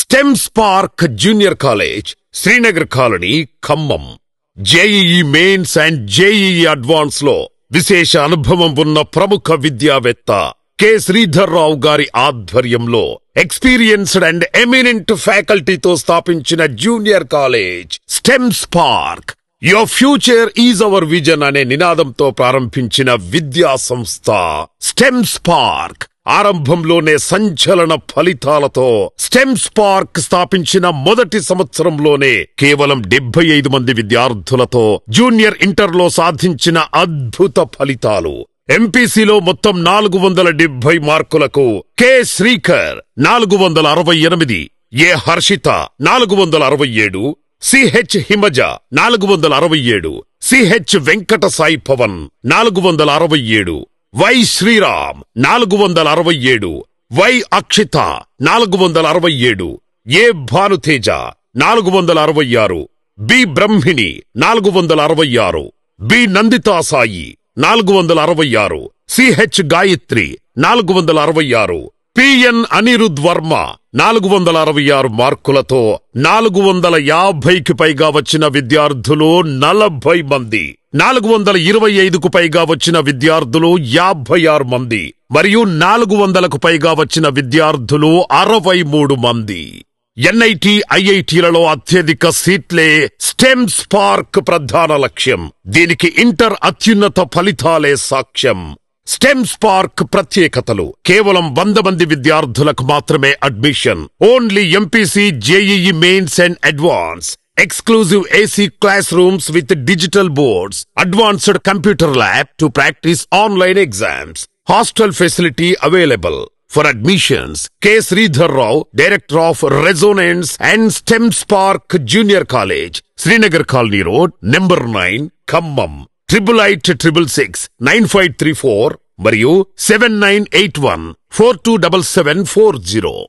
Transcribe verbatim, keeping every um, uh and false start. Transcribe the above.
Stem spark junior college, Srinagar colony, Khammam. JEE mains and JEE advance లో విశేష అనుభవం ఉన్న ప్రముఖ విద్యావేత్త కె శ్రీధర్ రావు గారి ఆధ్వర్యంలో ఎక్స్పీరియన్స్డ్ అండ్ ఎమినెంట్ ఫ్యాకల్టీతో స్థాపించిన junior college STEM spark. Your future is our vision అనే నినాదంతో ప్రారంభించిన విద్యా సంస్థ స్టెమ్ స్పార్క్ ఆరంభంలోనే సంచలన ఫలితాలతో స్టెమ్ స్పార్క్ స్థాపించిన మొదటి సంవత్సరంలోనే కేవలం డెబ్బై ఐదు మంది విద్యార్థులతో జూనియర్ ఇంటర్లో సాధించిన అద్భుత ఫలితాలు. ఎంపీసీలో మొత్తం నాలుగు వందల డెబ్బై మార్కులకు కె శ్రీకర్ నాలుగు వందల అరవై ఎనిమిది, ఏ హర్షిత నాలుగు వందల అరవై ఏడు, సిహెచ్ హిమజ నాలుగు వందల అరవై ఏడు, సిహెచ్ వెంకట సాయి పవన్ నాలుగు వందల అరవై ఏడు, వై శ్రీరామ్ నాలుగు వందల అరవై ఏడు, వై అక్షిత నాలుగు వందల అరవై ఏడు, ఏ భానుతేజ నాలుగు వందల అరవై ఆరు, బి బ్రహ్మిణి నాలుగు వందల అరవై ఆరు, బి నందితా సాయి నాలుగు వందల అరవై ఆరు, సిహెచ్ గాయత్రి నాలుగు వందల అరవై ఆరు, పిఎన్ అనిరుద్ వర్మ నాలుగు వందల అరవై ఆరు మార్కులతో నాలుగు వందల యాభైకి పైగా వచ్చిన విద్యార్థులు నలభై మంది, నాలుగు వందల ఇరవై ఐదుకు పైగా వచ్చిన విద్యార్థులు యాభై ఆరు మంది మరియు నాలుగు వందలకు పైగా వచ్చిన విద్యార్థులు అరవై మూడు మంది. ఎన్ఐటి ఐఐటీలలో అత్యధిక సీట్లే స్టెమ్ స్పార్క్ ప్రధాన లక్ష్యం. దీనికి ఇంటర్ అత్యున్నత ఫలితాలే సాక్ష్యం. స్టెమ్ స్పార్క్ ప్రత్యేకతలు: కేవలం వంద మంది విద్యార్థులకు మాత్రమే admission. Only MPC, JEE mains and advance. Exclusive A C classrooms with digital boards, advanced computer lab to practice online exams. Hostel facility available. For admissions, K. Sridhar Rao, Director of Resonance and STEM Spark Junior College, Srinagar Colony Road, number nine, Khammam. Triple eight triple six nine five three four మరియు seven nine eight one four two seven seven four zero.